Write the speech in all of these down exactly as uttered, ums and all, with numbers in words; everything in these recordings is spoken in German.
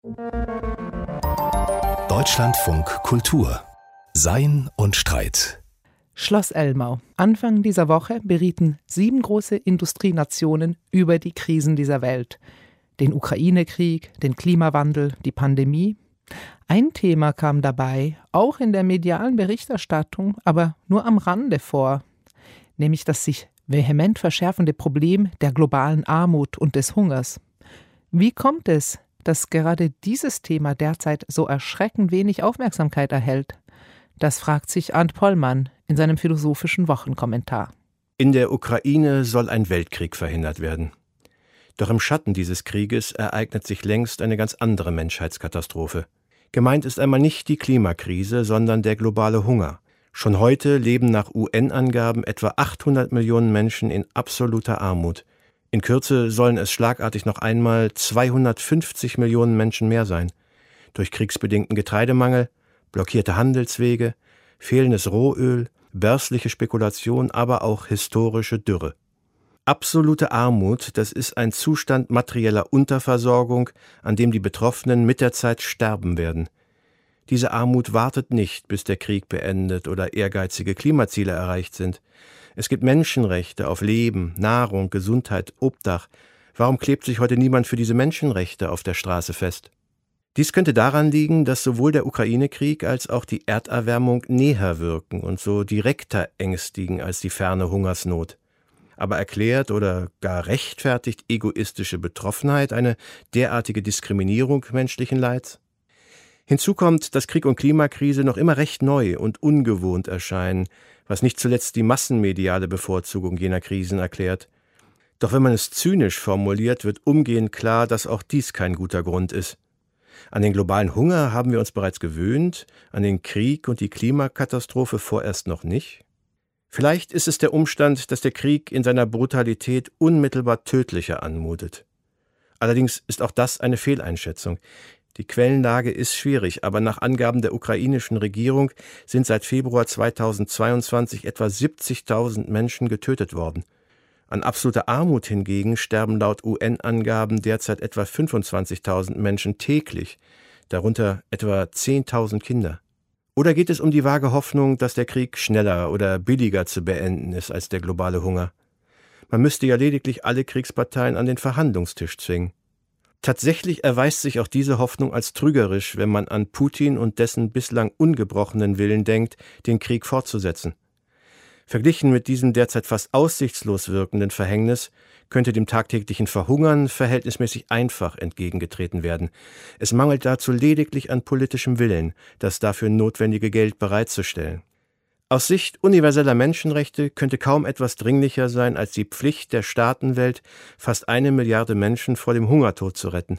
Deutschlandfunk Kultur. Sein und Streit. Schloss Elmau. Anfang dieser Woche berieten sieben große Industrienationen über die Krisen dieser Welt. Den Ukraine-Krieg, den Klimawandel, die Pandemie. Ein Thema kam dabei, auch in der medialen Berichterstattung, aber nur am Rande vor. Nämlich das sich vehement verschärfende Problem der globalen Armut und des Hungers. Wie kommt es, dass gerade dieses Thema derzeit so erschreckend wenig Aufmerksamkeit erhält? Das fragt sich Arndt Pollmann in seinem philosophischen Wochenkommentar. In der Ukraine soll ein Weltkrieg verhindert werden. Doch im Schatten dieses Krieges ereignet sich längst eine ganz andere Menschheitskatastrophe. Gemeint ist einmal nicht die Klimakrise, sondern der globale Hunger. Schon heute leben nach U N-Angaben etwa achthundert Millionen Menschen in absoluter Armut. In Kürze sollen es schlagartig noch einmal zweihundertfünfzig Millionen Menschen mehr sein. Durch kriegsbedingten Getreidemangel, blockierte Handelswege, fehlendes Rohöl, börsliche Spekulation, aber auch historische Dürre. Absolute Armut, das ist ein Zustand materieller Unterversorgung, an dem die Betroffenen mit der Zeit sterben werden. Diese Armut wartet nicht, bis der Krieg beendet oder ehrgeizige Klimaziele erreicht sind. Es gibt Menschenrechte auf Leben, Nahrung, Gesundheit, Obdach. Warum klebt sich heute niemand für diese Menschenrechte auf der Straße fest? Dies könnte daran liegen, dass sowohl der Ukraine-Krieg als auch die Erderwärmung näher wirken und so direkter ängstigen als die ferne Hungersnot. Aber erklärt oder gar rechtfertigt egoistische Betroffenheit eine derartige Diskriminierung menschlichen Leids? Hinzu kommt, dass Krieg und Klimakrise noch immer recht neu und ungewohnt erscheinen, was nicht zuletzt die massenmediale Bevorzugung jener Krisen erklärt. Doch wenn man es zynisch formuliert, wird umgehend klar, dass auch dies kein guter Grund ist. An den globalen Hunger haben wir uns bereits gewöhnt, an den Krieg und die Klimakatastrophe vorerst noch nicht. Vielleicht ist es der Umstand, dass der Krieg in seiner Brutalität unmittelbar tödlicher anmutet. Allerdings ist auch das eine Fehleinschätzung. Die Quellenlage ist schwierig, aber nach Angaben der ukrainischen Regierung sind seit Februar zweitausendzweiundzwanzig etwa siebzigtausend Menschen getötet worden. An absoluter Armut hingegen sterben laut U N-Angaben derzeit etwa fünfundzwanzigtausend Menschen täglich, darunter etwa zehntausend Kinder. Oder geht es um die vage Hoffnung, dass der Krieg schneller oder billiger zu beenden ist als der globale Hunger? Man müsste ja lediglich alle Kriegsparteien an den Verhandlungstisch zwingen. Tatsächlich erweist sich auch diese Hoffnung als trügerisch, wenn man an Putin und dessen bislang ungebrochenen Willen denkt, den Krieg fortzusetzen. Verglichen mit diesem derzeit fast aussichtslos wirkenden Verhängnis könnte dem tagtäglichen Verhungern verhältnismäßig einfach entgegengetreten werden. Es mangelt dazu lediglich an politischem Willen, das dafür notwendige Geld bereitzustellen. Aus Sicht universeller Menschenrechte könnte kaum etwas dringlicher sein, als die Pflicht der Staatenwelt, fast eine Milliarde Menschen vor dem Hungertod zu retten.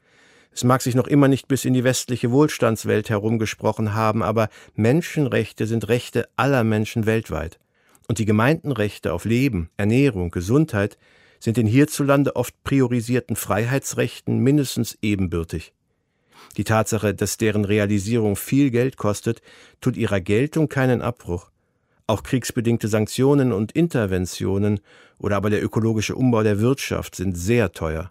Es mag sich noch immer nicht bis in die westliche Wohlstandswelt herumgesprochen haben, aber Menschenrechte sind Rechte aller Menschen weltweit. Und die gemeinten Rechte auf Leben, Ernährung, Gesundheit sind den hierzulande oft priorisierten Freiheitsrechten mindestens ebenbürtig. Die Tatsache, dass deren Realisierung viel Geld kostet, tut ihrer Geltung keinen Abbruch. Auch kriegsbedingte Sanktionen und Interventionen oder aber der ökologische Umbau der Wirtschaft sind sehr teuer.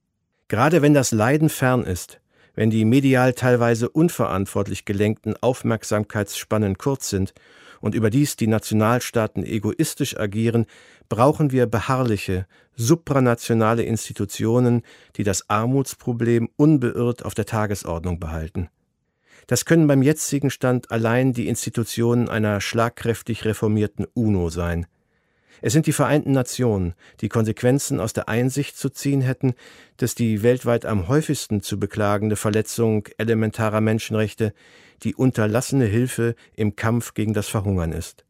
Gerade wenn das Leiden fern ist, wenn die medial teilweise unverantwortlich gelenkten Aufmerksamkeitsspannen kurz sind und überdies die Nationalstaaten egoistisch agieren, brauchen wir beharrliche, supranationale Institutionen, die das Armutsproblem unbeirrt auf der Tagesordnung behalten. Das können beim jetzigen Stand allein die Institutionen einer schlagkräftig reformierten UNO sein. Es sind die Vereinten Nationen, die Konsequenzen aus der Einsicht zu ziehen hätten, dass die weltweit am häufigsten zu beklagende Verletzung elementarer Menschenrechte die unterlassene Hilfe im Kampf gegen das Verhungern ist.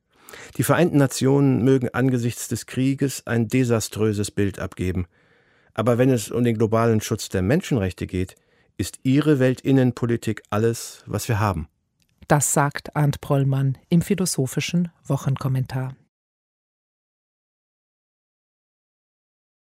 Die Vereinten Nationen mögen angesichts des Krieges ein desaströses Bild abgeben. Aber wenn es um den globalen Schutz der Menschenrechte geht, ist ihre Weltinnenpolitik alles, was wir haben. Das sagt Arndt Pollmann im philosophischen Wochenkommentar.